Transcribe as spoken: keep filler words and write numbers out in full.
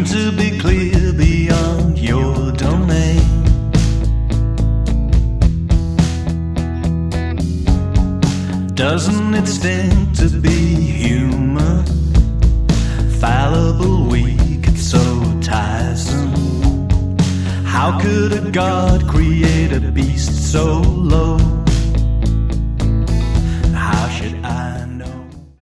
to be clear beyond your domain. Doesn't it stink to be human? Fallible, weak, it's so tiresome. How could a god create a beast so low? How should I